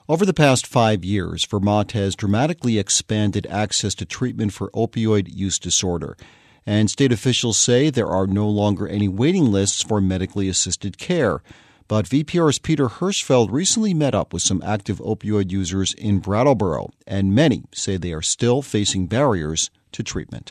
Over the past 5 years, Vermont has dramatically expanded access to treatment for opioid use disorder. And state officials say there are no longer any waiting lists for medically assisted care. But VPR's Peter Hirschfeld recently met up with some active opioid users in Brattleboro, and many say they are still facing barriers to treatment.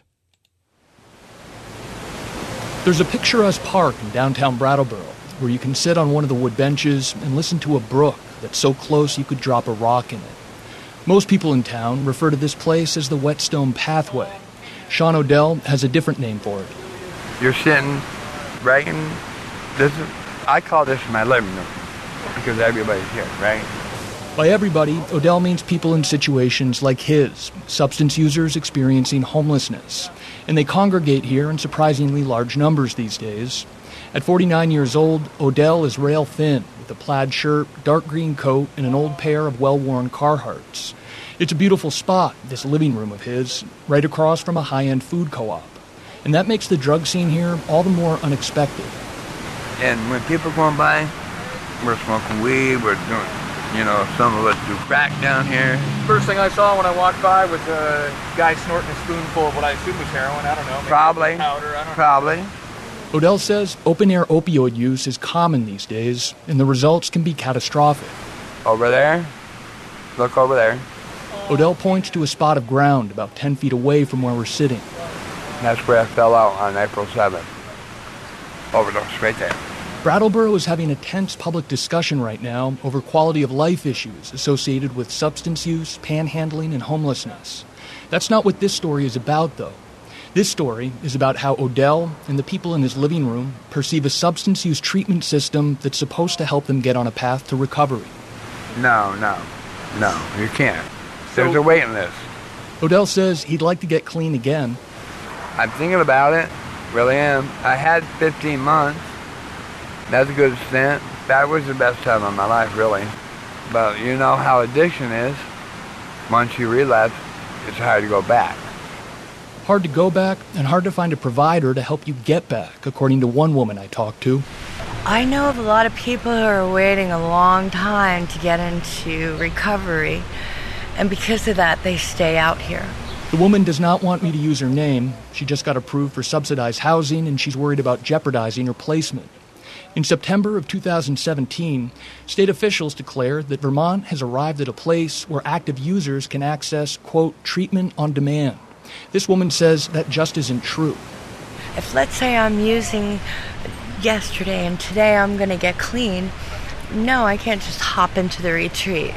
There's a picturesque park in downtown Brattleboro where you can sit on one of the wood benches and listen to a brook that's so close you could drop a rock in it. Most people in town refer to this place as the Whetstone Pathway. Sean Odell has a different name for it. You're sitting right in this. I call this my living room because everybody's here, right? By everybody, Odell means people in situations like his, substance users experiencing homelessness. And they congregate here in surprisingly large numbers these days. At 49 years old, Odell is rail thin with a plaid shirt, dark green coat, and an old pair of well-worn Carhartts. It's a beautiful spot, this living room of his, right across from a high-end food co-op. And that makes the drug scene here all the more unexpected. And when people going by, we're smoking weed, we're doing, some of us do crack down here. First thing I saw when I walked by was a guy snorting a spoonful of what I assume was heroin. I don't know. Probably. Powder, I don't know. Probably. Odell says open-air opioid use is common these days, and the results can be catastrophic. Over there. Look over there. Odell points to a spot of ground about 10 feet away from where we're sitting. That's where I fell out on April 7th. Overdose, right there. Brattleboro is having a tense public discussion right now over quality of life issues associated with substance use, panhandling, and homelessness. That's not what this story is about, though. This story is about how Odell and the people in his living room perceive a substance use treatment system that's supposed to help them get on a path to recovery. No, you can't. There's a waiting list. Odell says he'd like to get clean again. I'm thinking about it, really am. I had 15 months. That's a good stint. That was the best time of my life, really. But you know how addiction is. Once you relapse, it's hard to go back. Hard to go back and hard to find a provider to help you get back, according to one woman I talked to. I know of a lot of people who are waiting a long time to get into recovery, and because of that, they stay out here. The woman does not want me to use her name. She just got approved for subsidized housing, and she's worried about jeopardizing her placement. In September of 2017, state officials declared that Vermont has arrived at a place where active users can access, quote, treatment on demand. This woman says that just isn't true. If, let's say, I'm using yesterday and today I'm going to get clean, no, I can't just hop into the retreat,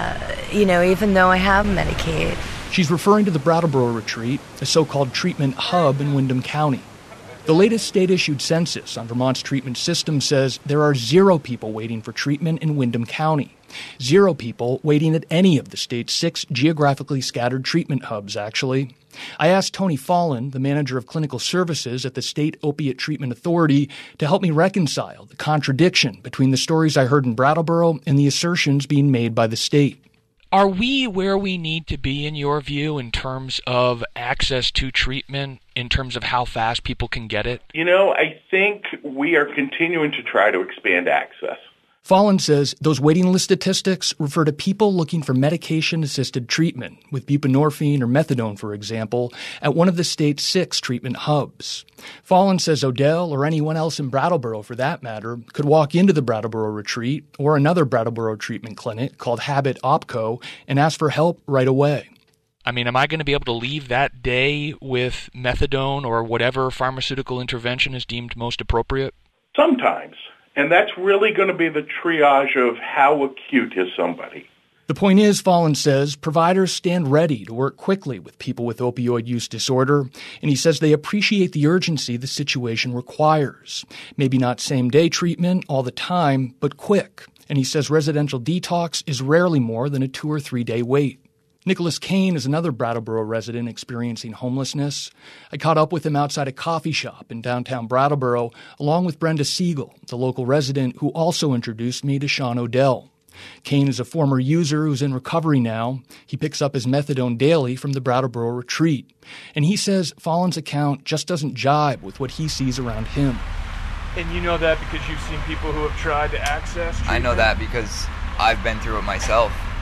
even though I have Medicaid. She's referring to the Brattleboro Retreat, a so-called treatment hub in Windham County. The latest state-issued census on Vermont's treatment system says there are 0 people waiting for treatment in Windham County. 0 people waiting at any of the state's 6 geographically scattered treatment hubs, actually. I asked Tony Fallon, the manager of clinical services at the State Opiate Treatment Authority, to help me reconcile the contradiction between the stories I heard in Brattleboro and the assertions being made by the state. Are we where we need to be, in your view, in terms of access to treatment, in terms of how fast people can get it? I think we are continuing to try to expand access. Fallon says those waiting list statistics refer to people looking for medication-assisted treatment, with buprenorphine or methadone, for example, at one of the state's 6 treatment hubs. Fallon says Odell, or anyone else in Brattleboro for that matter, could walk into the Brattleboro Retreat or another Brattleboro treatment clinic called Habit OPCO and ask for help right away. I mean, am I going to be able to leave that day with methadone or whatever pharmaceutical intervention is deemed most appropriate? Sometimes. And that's really going to be the triage of how acute is somebody. The point is, Fallon says, providers stand ready to work quickly with people with opioid use disorder, and he says they appreciate the urgency the situation requires. Maybe not same-day treatment all the time, but quick. And he says residential detox is rarely more than a 2 or 3 day wait. Nicholas Kane is another Brattleboro resident experiencing homelessness. I caught up with him outside a coffee shop in downtown Brattleboro, along with Brenda Siegel, the local resident who also introduced me to Sean Odell. Kane is a former user who's in recovery now. He picks up his methadone daily from the Brattleboro Retreat. And he says Fallon's account just doesn't jibe with what he sees around him. And you know that because you've seen people who have tried to access treatment? I know that because I've been through it myself.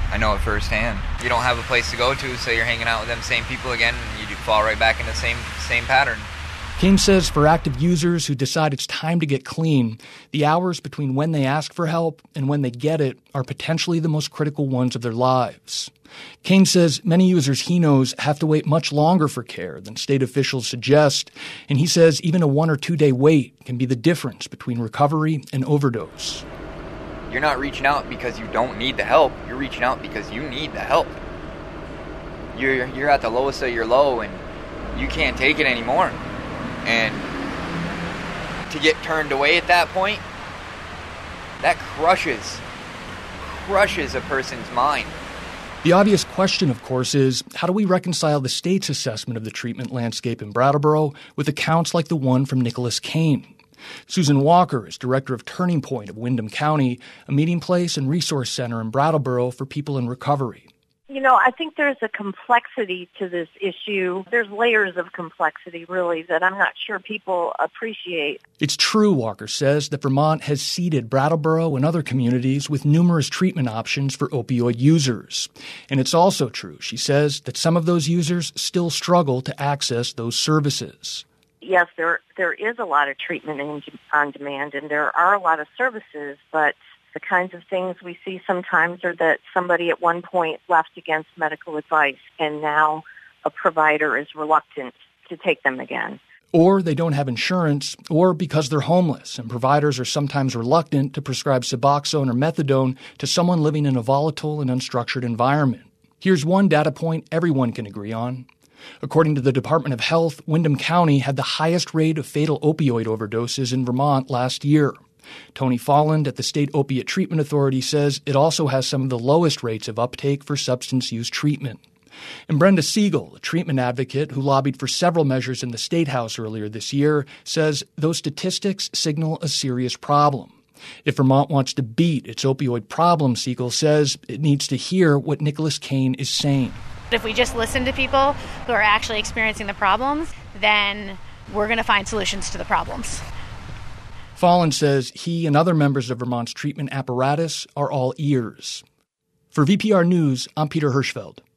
I know it firsthand. You don't have a place to go to, so you're hanging out with them same people again, and you fall right back into the same pattern. Kane says for active users who decide it's time to get clean, the hours between when they ask for help and when they get it are potentially the most critical ones of their lives. Kane says many users he knows have to wait much longer for care than state officials suggest, and he says even a 1 or 2 day wait can be the difference between recovery and overdose. You're not reaching out because you don't need the help. You're reaching out because you need the help. You're at the lowest of your low, and you can't take it anymore. And to get turned away at that point, that crushes a person's mind. The obvious question, of course, is how do we reconcile the state's assessment of the treatment landscape in Brattleboro with accounts like the one from Nicholas Kane? Susan Walker is director of Turning Point of Windham County, a meeting place and resource center in Brattleboro for people in recovery. You know, I think there's a complexity to this issue. There's layers of complexity, really, that I'm not sure people appreciate. It's true, Walker says, that Vermont has seeded Brattleboro and other communities with numerous treatment options for opioid users. And it's also true, she says, that some of those users still struggle to access those services. Yes, there is a lot of treatment on demand, and there are a lot of services, but the kinds of things we see sometimes are that somebody at one point left against medical advice, and now a provider is reluctant to take them again. Or they don't have insurance, or because they're homeless, and providers are sometimes reluctant to prescribe Suboxone or methadone to someone living in a volatile and unstructured environment. Here's one data point everyone can agree on. According to the Department of Health, Windham County had the highest rate of fatal opioid overdoses in Vermont last year. Tony Folland at the State Opiate Treatment Authority says it also has some of the lowest rates of uptake for substance use treatment. And Brenda Siegel, a treatment advocate who lobbied for several measures in the State House earlier this year, says those statistics signal a serious problem. If Vermont wants to beat its opioid problem, Siegel says, it needs to hear what Nicholas Kane is saying. If we just listen to people who are actually experiencing the problems, then we're going to find solutions to the problems. Folland says he and other members of Vermont's treatment apparatus are all ears. For VPR News, I'm Peter Hirschfeld.